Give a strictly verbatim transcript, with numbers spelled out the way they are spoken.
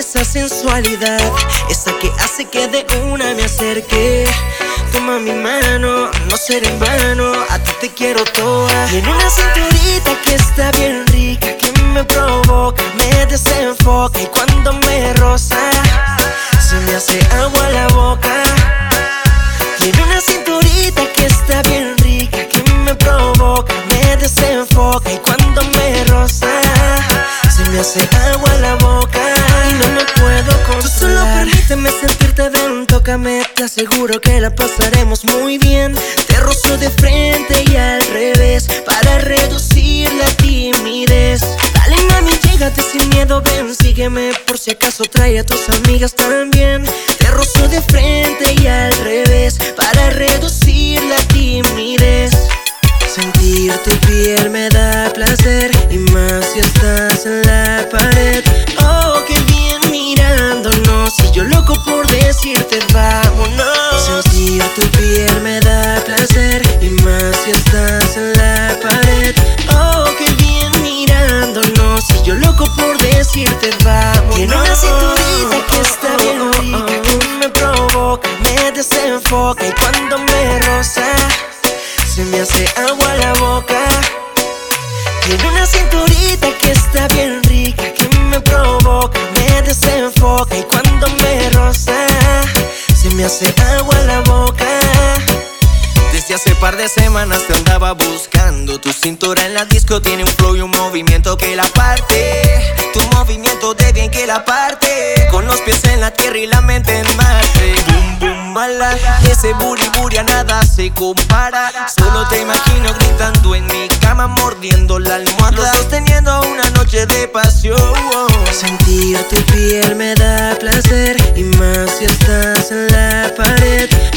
esa sensualidad, esa que hace que de una me acerque. Toma mi mano, no será en vano, a ti te quiero toda. Y en una cinturita que está bien rica, que me provoca, me desenfoca. Y cuando me roza, se me hace agua la boca. Y en una cinturita que está bien rica, que me provoca, me desenfoca. Y cuando me roza, se me hace agua la boca. Y no me puedo controlar. Tú solo permíteme sentirte, ven, tócame. Te aseguro que la pasaremos muy bien. Te rozo de frente y al revés, para reducir la timidez. Dale mami, llégate sin miedo, ven, sígueme. Por si acaso trae a tus amigas también. Te rozo de frente y al revés, para reducir la timidez. Sentir tu piel me da placer, y más si estás en la pared. Oh, qué bien mirándonos, y yo loco por decirte vámonos. Sentir tu piel me da placer, y más si estás en la pared. Oh, qué bien mirándonos, y yo loco por decirte vámonos. Tiene una cinturita que está bien rica, que me provoca, me desenfoca. Y cuando me roza, se me hace agua la boca. Tiene una cinturita que está bien rica, que me provoca, me desenfoca. Y cuando me roza, se me hace agua la boca. Desde hace par de semanas te andaba buscando. Tu cintura en la disco tiene un flow y un movimiento que la parte. Tu movimiento de bien que la parte. Con los pies en la tierra y la mente en Marte. Boom, boom, mala. Ese booty booty a nada se compara. Solo te imagino gritando en mi cama, mordiendo la almohada. Los dos teniendo una noche de pasión. Sentir tu piel me da placer, y más si estás en la pared.